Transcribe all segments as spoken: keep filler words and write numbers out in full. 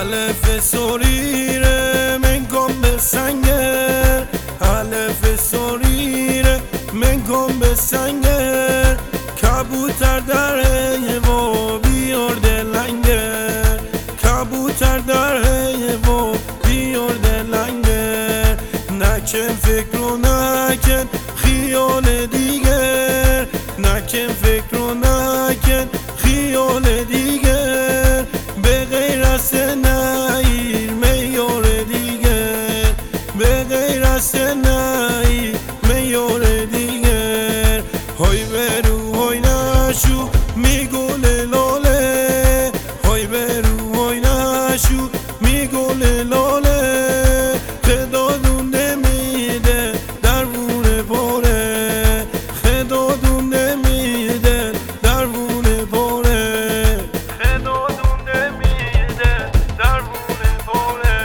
Alef sorire men kom be sanger, alef sorire men kom be sanger. Kabouter dar هوا بیارده لنگر، کبوتر در هوا بیارده لنگر. نکن فکر و نکن خیال دیگر، نکن فکر و نکن خیال دیگر. به غیر از نیر میار دیگر، به غیر از نیر میار دیگر. های برو های نشو میگل لاله، های برو های نشو میگل لاله. خدادون نمیده درون پاره، خدادون نمیده درون پاره، خدادون نمیده درون پاره.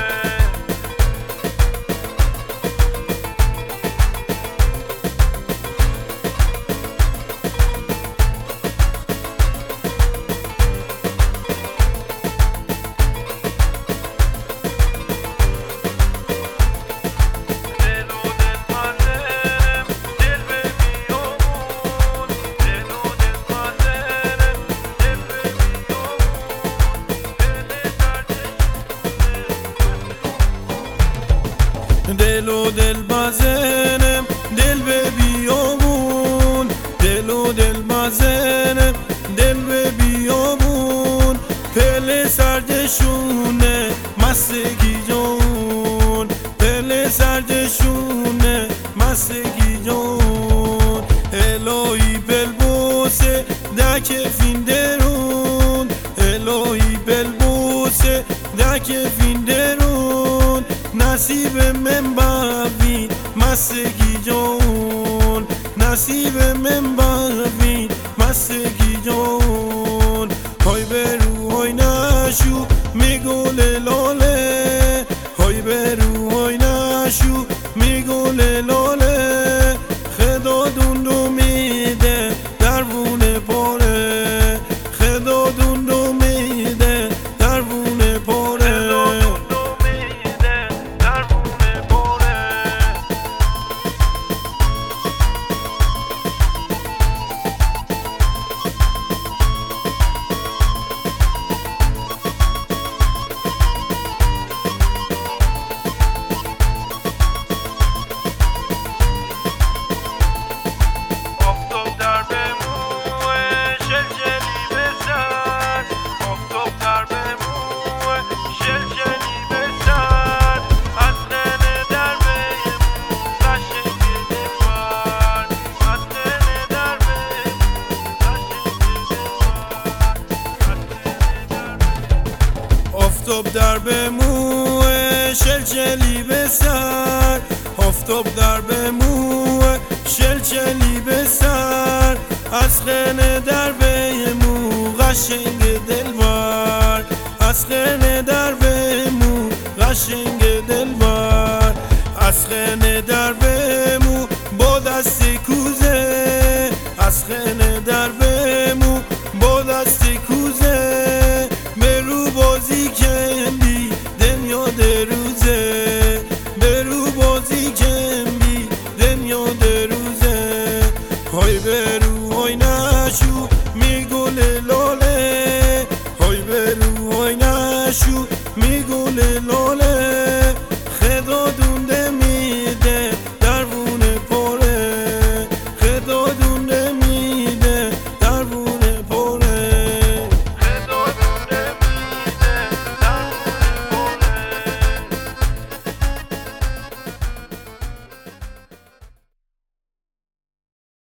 دل و دل بازنم دل به بیامون، دل و دل بازنم دل به بیامون. پل سردشونه مستگی جون، پل سردشونه مستگی جون. الهی بلبوسه دک فیندرون، الهی بلبوسه دک فیندرون. نصیب من باوی مستگی جون، نصیب من باوی مستگی جون. های برو های نشو میگل لاله، های برو های نشو میگل لاله. خدادون دو میده درون پاره، خدادون دو میده درون پاره. آفتاب در به مو شلچلی به سر، آفتاب در به مو شلچلی به سر. از خنه در به مو قشنگ دلبر، از خنه در به مو قشنگ دلبر. از خنه در به مو با دست کوزه، از خنه در به مو با دست کوزه. برو بازی کندی دنیا دروزه، برو بازی کندی دنیا دروزه. های برو های نشو میگل لاله، های برو های نشو میگل لاله.